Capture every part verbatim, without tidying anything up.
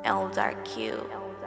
Elder Q.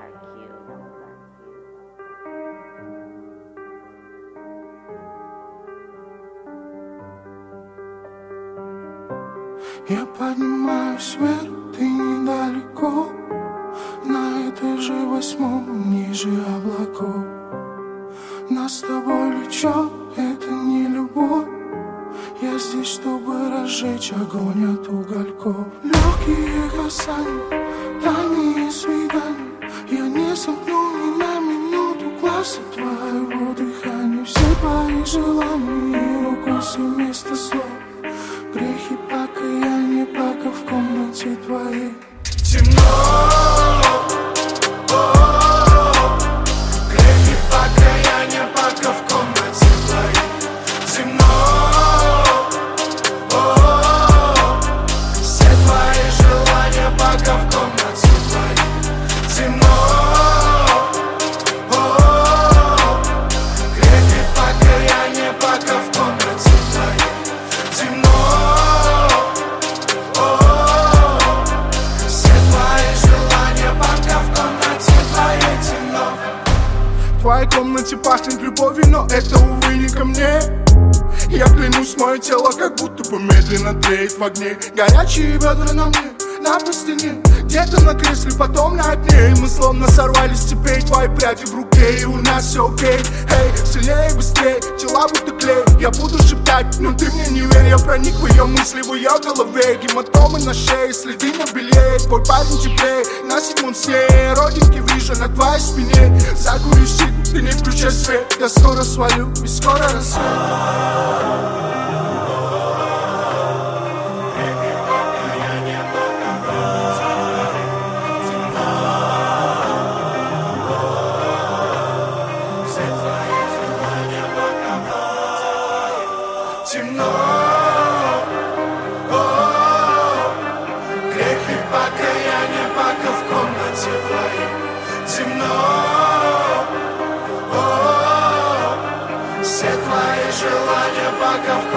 Я поднимаюсь вверх, ты недалеко, на этаже восьмом, ниже облаков. Нас с тобой влечет, это не любовь. Я здесь, чтобы разжечь огонь от угольков. Легкие касания, дальние свидания. Я не сомкну ни на минуту глаз от твоего дыхания. Все твои желания и укусы вместо слов. Грехи покаяния, пока в комнате твоей темно. Грехи покаяния, пока в комнате твоей темно. Все твои желания, пока в комнате твоей темно. Грехи покаяния, пока в комнате твоей темно. В твоей комнате пахнет любовью, но это, увы, не ко мне. Я клянусь, мое тело как будто бы медленно тлеет в огне. Горячие бедра на мне, на простыне, где-то на кресле, потом на окне. И мы словно сорвались с цепей, твои пряди в руке, и у нас все окей. Эй, сильнее, быстрее, тела будто клей. Я буду шептать, но ты мне не верь. Я проник в ее мысли, в ее голове. Гематомы на шее, следы на белье. Твой парень теплее, на седьмом сне. Родинки вижу на твоей спине. Закурю сигару, ты не включай свет. Я скоро свалю, и скоро рассвет. Темно, о, грехи покаяния, пока в комнате твоей темно. О, все твои желания, пока в комнате